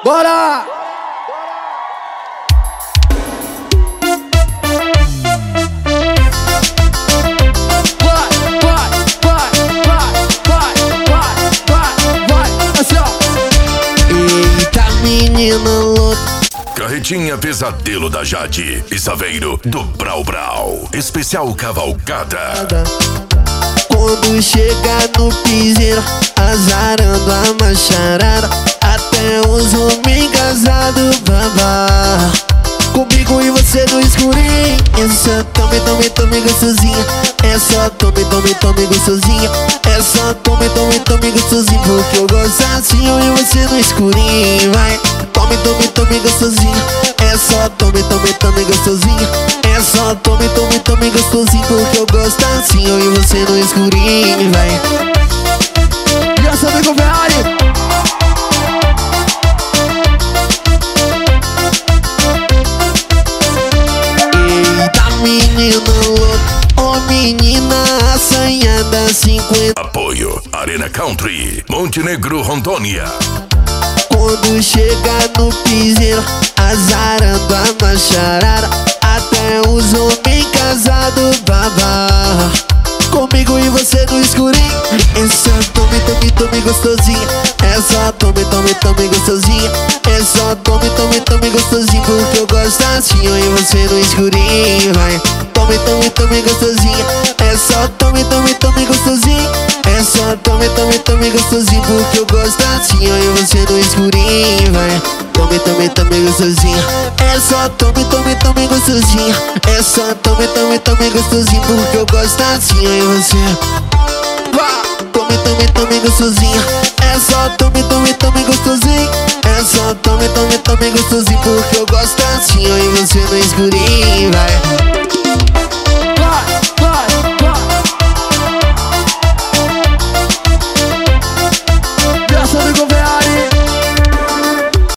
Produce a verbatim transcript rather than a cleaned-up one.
Bora! Vai, vai, vai, vai, vai, vai, vai, vai, assim ó. Eita menina louca. Carretinha Pesadelo da Jade e Saveiro do Brau Brau. Especial Cavalgada. Quando chega no piseiro, azarando a macharada, até os homens casados babá. Comigo e você no escurinho, é só tome, tome, tome gostosinha. É só tome, tome, tome gostosinha. É só tome, tome, tome gostosinha. Porque eu gosto assim, eu e você no escurinho. Vai, tome, tome, tome gostosinha. É só tome, tome, tome gostosinha. É só tome, tome, tome gostosinho. Porque eu gosto assim, eu e você no escurinho. Vai. Já sabe com o Ferrari. Menina louca, oh menina assanhada, cinquenta. Apoio Arena Country, Montenegro, Rondônia. Quando chega no piseiro, azarando a macharada, até os homens casados babá. Comigo e você no escurinho, é só tome, tome, tome gostosinha. É só tome, tome, tome gostosinha. É só tome, tome, tome gostosinho. Porque eu gosto assim, eu e você no escurinho. Vai, tome, tome, tome gostosinha. É só tome, tome, tome gostosinho. É só tome, tome, tome gostosinho. Porque eu gosto assim, eu e você no escurinho. Vai, tome, tome, tome gostosinha. É só tome, tome, tome gostosinha. É só tome, tome, tome gostosinho. Porque eu gosto assim, eu e você. Vá, tome, tome, tome gostosinha. É só tome, tome, tome gostosinho. É só tome, tome, tome gostosinho. Porque eu gosto assim, eu e você no escurinho. Vai.